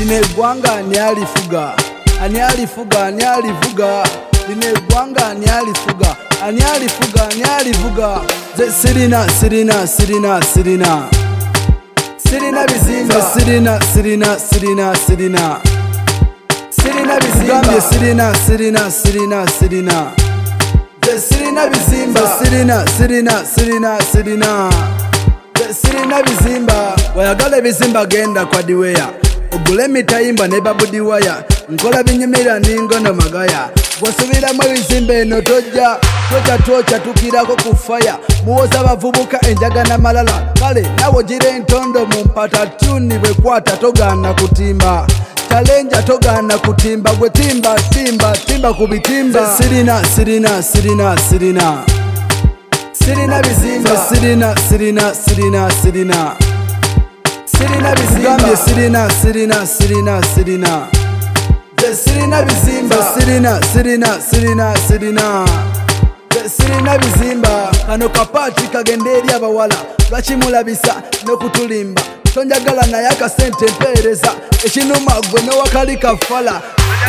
lino eggwanga ani alifuga, ani alifuga, ani alivuga, lino eggwanga ani alifuga, ani alifuga, ani alivuga. Nze sirina sirina sirina sirina sirina bizimba, sirina sirina sirina sirina sirina bizimba, sirina sirina sirina sirina sirina bizimba, sirina sirina sirina sirina sirina bizimba. Wayagala ebizimba genda kwa diweya, ogule mitayimba ne babudiwaya, nkola binyumira ningono magaya. Wasubiramu ebizimba eno tojja, tocha tukirako ku faya. Muwoza abavubuka enjaga n'amalala, kale nawe gira entondo mu mpata tuni bwekwata togaana kutimba. Challenge togaana kutimba, gwe timba timba timba ku bitimba. Sirina sirina sirina sirina sirina bizimba, sirina sirina sirina sirina sirina bizimba, sirina sirina sirina sirina sirina bizimba, sirina sirina sirina sirina sirina bizimba. Kano kapaati kagenda eri abawala, lwakimulabisa n'okutulimba. Tonjagala naye akasente mpeereza, ekinuma gwe n'owakali kafala.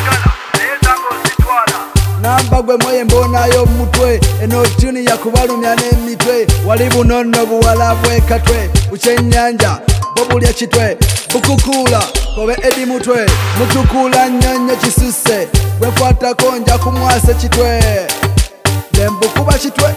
Namba gwe mwoye mbonayo mutwe, eno tuni ya kubalumya n'emitwe. Wali bunono buwala bwekatwe, bucyennyanja bobulya kitwe, bukukula kobe edi mutwe, mutukula nnyonyo kisuse, bwekwatako nja kumwasa kitwe, dembukuba kitwe.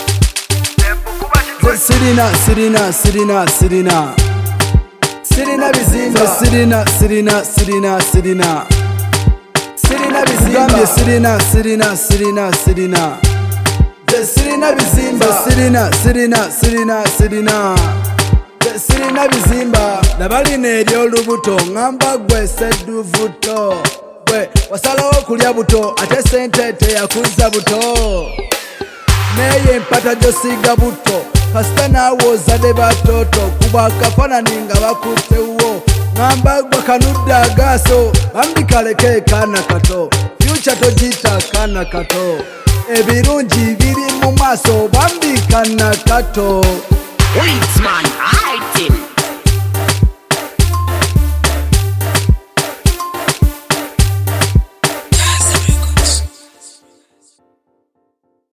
Sirina sirina sirina sirina sirina bizimba, sirina sirina sirina sirina sirina bizimba, sirina sirina sirina sirina sirina bizimba, sirina sirina sirina sirina sirina bizimba. Nabalina ery'olubuto ngamba gwe sedduvuto, gwe wasalawo kulya buto ate sente teyakuza buto, neye empata gyosiiga buto kasita naawe ozadde batoto, kuba akafanani nga bakuttewo. Ngamba gwe kanudde agaaso, bambi kaleke kaana kato, fyuca togiyita kaana kato, ebirungi biri mu maaso, bambi kaana kato. Weeds man,